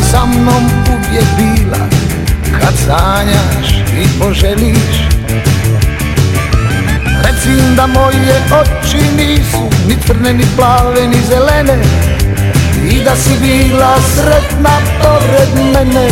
sa mnom uvijek bila, kad sanjaš i poželiš. Reci im da moje oči nisu ni crne, ni plave, ni zelene, i da si bila sretna pored mene.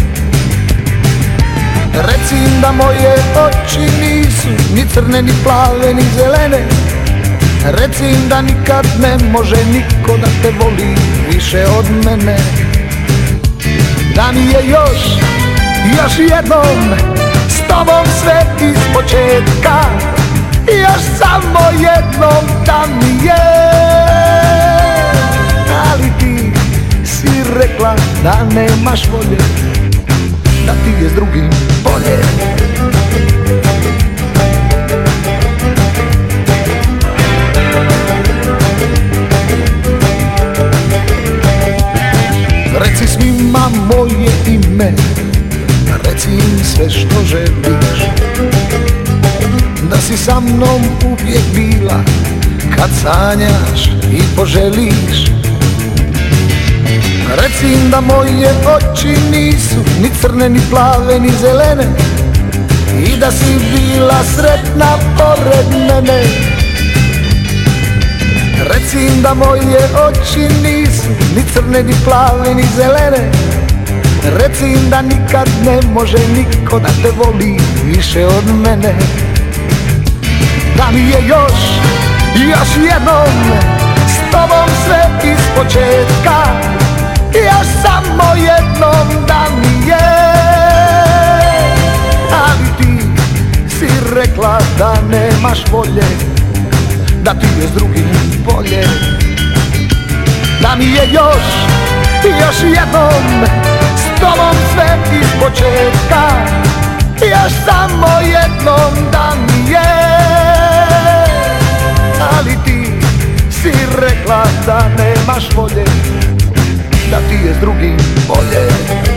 Reci im da moje oči nisu ni crne, ni plave, ni zelene. Reci im da nikad ne može niko da te voli više od mene. Da mi je još jednom s tobom sve iz početka, još samo jednom da mi je. Ali ti si rekla da nemaš volje, da ti je s drugim bolje. Reci svima moje ime, reci im sve što želiš, da si sa mnom uvijek bila, kad sanjaš i poželiš. Reci im da moje oči nisu ni crne, ni plave, ni zelene, i da si bila sretna pored mene. Reci im da moje oči nisu ni crne, ni plave, ni zelene. Reci im da nikad ne može niko da te voli više od mene. Da mi je još jednom s tobom sve iz početka, još samo jednom da mi je. Ali ti si rekla da nemaš volje, da ti je s drugim bolje. Da mi je još jednom s tobom sve iz početka, još samo jednom da mi je. Ali ti si rekla da nemaš volje, da ti je s drugim bolje.